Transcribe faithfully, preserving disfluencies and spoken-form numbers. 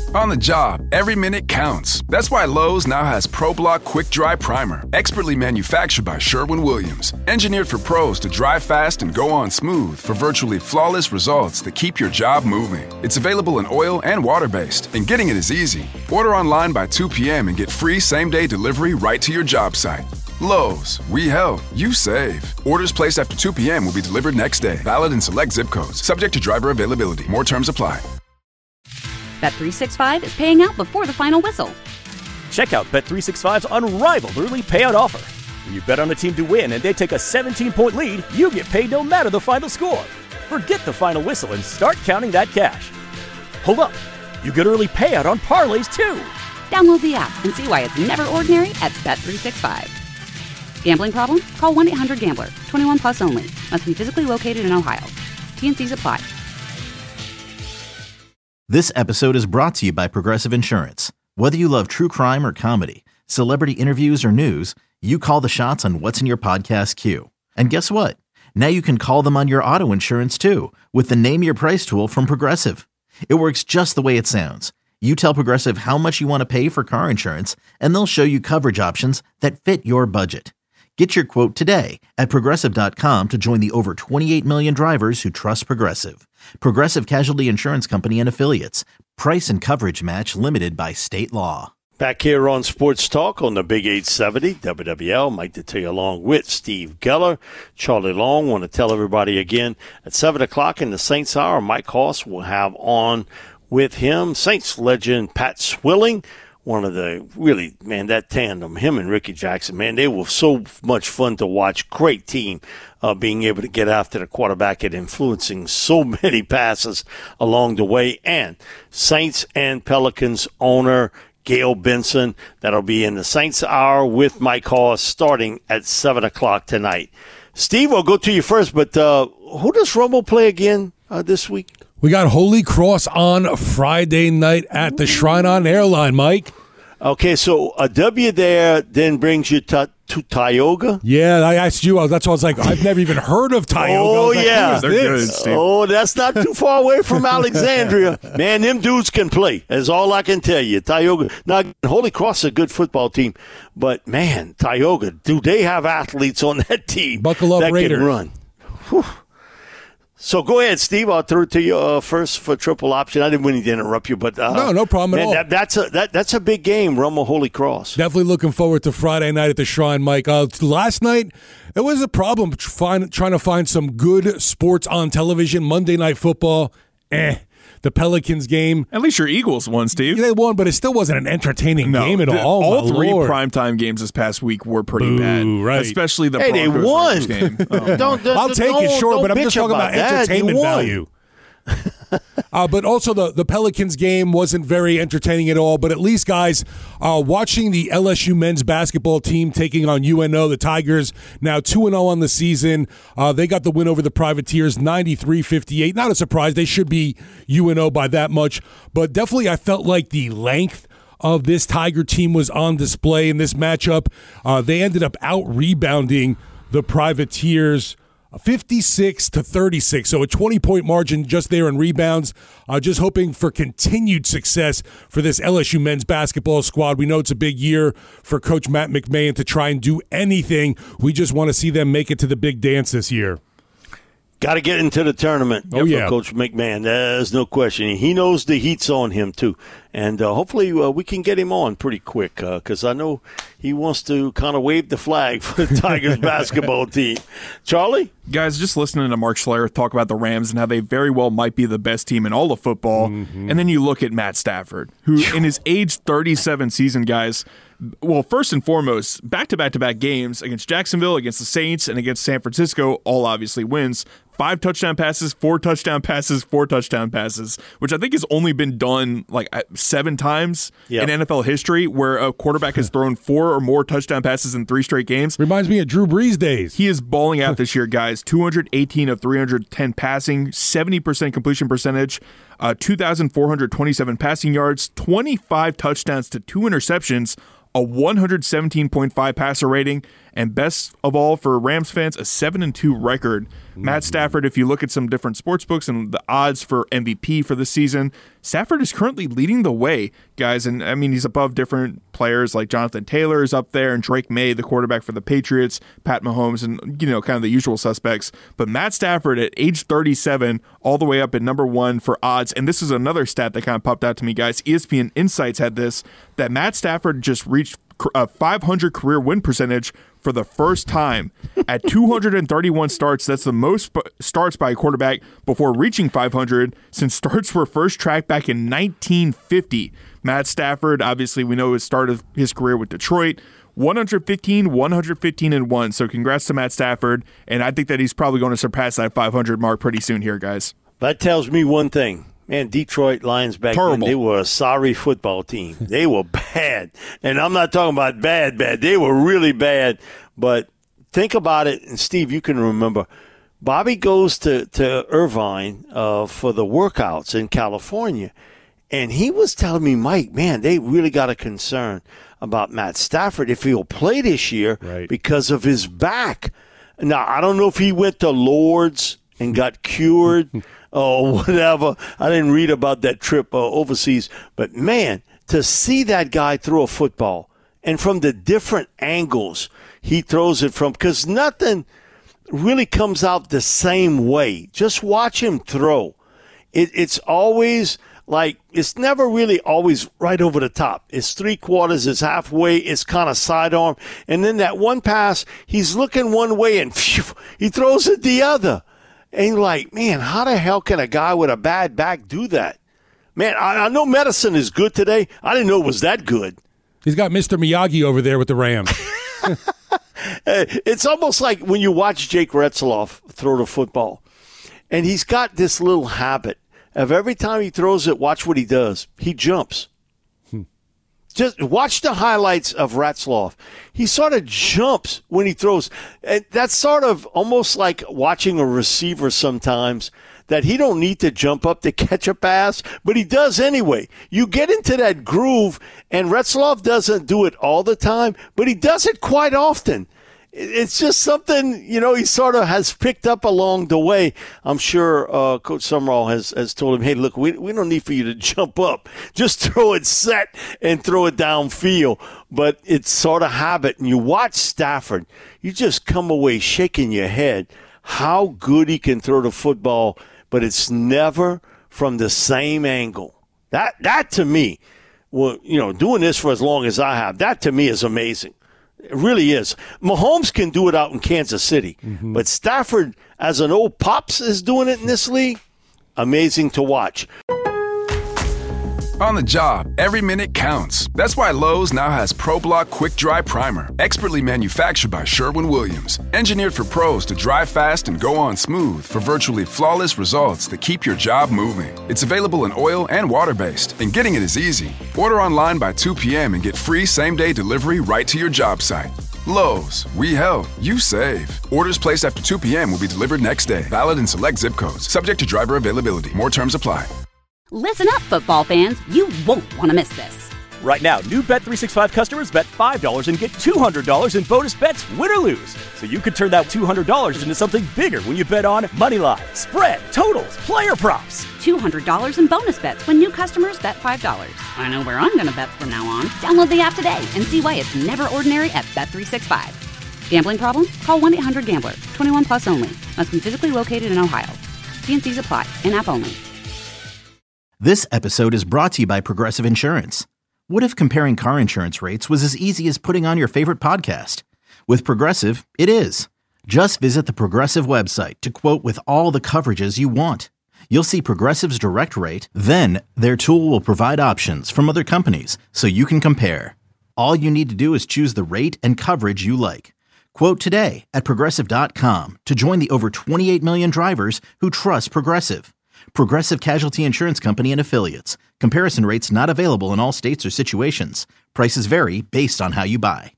On the job, every minute counts. That's why Lowe's now has ProBlock Quick Dry Primer, expertly manufactured by Sherwin-Williams. Engineered for pros to dry fast and go on smooth for virtually flawless results that keep your job moving. It's available in oil and water-based, and getting it is easy. Order online by two p.m. and get free same-day delivery right to your job site. Lowe's, we help, you save. Orders placed after two p.m. will be delivered next day. Valid in select zip codes. Subject to driver availability. More terms apply. Bet three sixty-five is paying out before the final whistle. Check out Bet three sixty-five's unrivaled early payout offer. When you bet on a team to win and they take a seventeen-point lead, you get paid no matter the final score. Forget the final whistle and start counting that cash. Hold up. You get early payout on parlays, too. Download the app and see why it's never ordinary at Bet three sixty-five. Gambling problem? Call one eight hundred gambler. twenty-one plus only. Must be physically located in Ohio. T and Cs apply. This episode is brought to you by Progressive Insurance. Whether you love true crime or comedy, celebrity interviews or news, you call the shots on what's in your podcast queue. And guess what? Now you can call them on your auto insurance too with the Name Your Price tool from Progressive. It works just the way it sounds. You tell Progressive how much you want to pay for car insurance, and they'll show you coverage options that fit your budget. Get your quote today at Progressive dot com to join the over twenty-eight million drivers who trust Progressive. Progressive Casualty Insurance Company and Affiliates. Price and coverage match limited by state law. Back here on Sports Talk on the Big eight seventy W W L. Mike Detillier along with Steve Geller. Charlie Long. Want to tell everybody again at seven o'clock in the Saints Hour, Mike Hoss will have on with him Saints legend Pat Swilling. One of the really, man, that tandem, him and Ricky Jackson, man, they were so much fun to watch. Great team, uh, being able to get after the quarterback and influencing so many passes along the way. And Saints and Pelicans owner Gail Benson, that'll be in the Saints Hour with Mike Hoss starting at seven o'clock tonight. Steve, I'll go to you first, but uh, who does Rumble play again uh, this week? We got Holy Cross on Friday night at the Shrine on Airline, Mike. Okay, so a W there then brings you to, to Tioga? Yeah, I asked you. That's why I was like, I've never even heard of Tioga. Oh, like, yeah. They're good, Steve. Oh, that's not too far away from Alexandria. Man, them dudes can play. That's all I can tell you. Tioga. Now, Holy Cross is a good football team, but, man, Tioga, do they have athletes on that team Buckle up, that Raiders. can run? Whew. So go ahead, Steve. I'll throw it to you uh, first for triple option. I didn't mean to interrupt you, but uh, no, no problem man, at all. That, that's a that, that's a big game, Rummel Holy Cross. Definitely looking forward to Friday night at the Shrine, Mike. Uh, last night, it was a problem find, trying to find some good sports on television. Monday Night Football, eh. The Pelicans game. At least your Eagles won, Steve. They won, but it still wasn't an entertaining no, game at the, all. All My three Lord. primetime games this past week were pretty Boo, bad. Right. Especially the hey, Broncos they won. game. Oh, don't, don't, I'll take don't, it short, but I'm just talking about, about entertainment value. uh, but also the, the Pelicans game wasn't very entertaining at all. But at least, guys, uh, watching the L S U men's basketball team taking on U N O, the Tigers, now two and oh on the season. Uh, they got the win over the Privateers, ninety-three fifty-eight. Not a surprise. They should be U N O by that much. But definitely I felt like the length of this Tiger team was on display in this matchup. Uh, they ended up out-rebounding the Privateers fifty-six to thirty-six, so a twenty-point margin just there in rebounds. Uh, just hoping for continued success for this L S U men's basketball squad. We know it's a big year for Coach Matt McMahon to try and do anything. We just want to see them make it to the big dance this year. Got to get into the tournament. Oh, yeah. For Coach McMahon. There's no question. He knows the heat's on him, too. And uh, hopefully uh, we can get him on pretty quick because uh, I know he wants to kind of wave the flag for the Tigers basketball team. Charlie? Guys, just listening to Mark Schlereth talk about the Rams and how they very well might be the best team in all of football. Mm-hmm. And then you look at Matt Stafford, who in his age thirty-seven season, guys, well, first and foremost, back-to-back-to-back games against Jacksonville, against the Saints, and against San Francisco, all obviously wins. Five touchdown passes, four touchdown passes, four touchdown passes, which I think has only been done like seven times yep. in N F L history where a quarterback has thrown four or more touchdown passes in three straight games. Reminds me of Drew Brees days. He is balling out this year, guys. two hundred eighteen of three hundred ten passing, seventy percent completion percentage, uh, two thousand four hundred twenty-seven passing yards, twenty-five touchdowns to two interceptions, a one seventeen point five passer rating, and best of all for Rams fans, a seven and two record. Mm-hmm. Matt Stafford, if you look at some different sports books and the odds for M V P for the season, Stafford is currently leading the way, guys. And I mean, he's above different players like Jonathan Taylor is up there and Drake May, the quarterback for the Patriots, Pat Mahomes, and, you know, kind of the usual suspects. But Matt Stafford at age thirty-seven, all the way up at number one for odds. And this is another stat that kind of popped out to me, guys. E S P N Insights had this, that Matt Stafford just reached a five hundred career win percentage for the first time at two hundred thirty-one starts. That's the most starts by a quarterback before reaching five hundred since starts were first tracked back in nineteen fifty. Matt Stafford, obviously, we know his start of his career with Detroit, one fifteen, one fifteen, and one. So congrats to Matt Stafford, and I think that he's probably going to surpass that five hundred mark pretty soon here, guys. That tells me one thing. Man, Detroit Lions back Terrible. then, they were a sorry football team. They were bad. And I'm not talking about bad, bad. They were really bad. But think about it, and Steve, you can remember, Bobby goes to, to Irvine uh, for the workouts in California. And he was telling me, Mike, man, they really got a concern about Matt Stafford if he'll play this year right. because of his back. Now, I don't know if he went to Lourdes and got cured or whatever. I didn't read about that trip uh, overseas. But, man, to see that guy throw a football and from the different angles he throws it from, because nothing really comes out the same way. Just watch him throw. It, it's always like, it's never really always right over the top. It's three quarters, it's halfway, it's kind of sidearm. And then that one pass, he's looking one way and phew, he throws it the other. And you're like, man, how the hell can a guy with a bad back do that? Man, I, I know medicine is good today. I didn't know it was that good. He's got Mister Miyagi over there with the Rams. It's almost like when you watch Jake Retzloff throw the football. And he's got this little habit of every time he throws it, watch what he does. He jumps. Hmm. Just watch the highlights of Retzloff. He sort of jumps when he throws. And that's sort of almost like watching a receiver sometimes, that he don't need to jump up to catch a pass, but he does anyway. You get into that groove, and Retzloff doesn't do it all the time, but he does it quite often. It's just something, you know, he sort of has picked up along the way. I'm sure uh, Coach Summerall has, has told him, hey, look, we we don't need for you to jump up. Just throw it set and throw it downfield. But it's sort of habit. And you watch Stafford, you just come away shaking your head how good he can throw the football, but it's never from the same angle. That, that to me, well, you know, doing this for as long as I have, that to me is amazing. It really is. Mahomes can do it out in Kansas City, mm-hmm. but Stafford, as an old pops, is doing it in this league. Amazing to watch. On the job, every minute counts. That's why Lowe's now has ProBlock Quick Dry Primer, expertly manufactured by Sherwin-Williams. Engineered for pros to dry fast and go on smooth for virtually flawless results that keep your job moving. It's available in oil and water-based, and getting it is easy. Order online by two p.m. and get free same-day delivery right to your job site. Lowe's, we help, you save. Orders placed after two p.m. will be delivered next day. Valid in select zip codes. Subject to driver availability. More terms apply. Listen up, football fans. You won't want to miss this. Right now, new Bet three sixty-five customers bet five dollars and get two hundred dollars in bonus bets, win or lose. So you could turn that two hundred dollars into something bigger when you bet on moneyline, spread, totals, player props. two hundred dollars in bonus bets when new customers bet five dollars. I know where I'm going to bet from now on. Download the app today and see why it's never ordinary at Bet three sixty-five. Gambling problem? Call one eight hundred gambler. twenty-one plus only. Must be physically located in Ohio. T and C's apply. In-app only. This episode is brought to you by Progressive Insurance. What if comparing car insurance rates was as easy as putting on your favorite podcast? With Progressive, it is. Just visit the Progressive website to quote with all the coverages you want. You'll see Progressive's direct rate, then their tool will provide options from other companies so you can compare. All you need to do is choose the rate and coverage you like. Quote today at Progressive dot com to join the over twenty-eight million drivers who trust Progressive. Progressive Casualty Insurance Company and Affiliates. Comparison rates not available in all states or situations. Prices vary based on how you buy.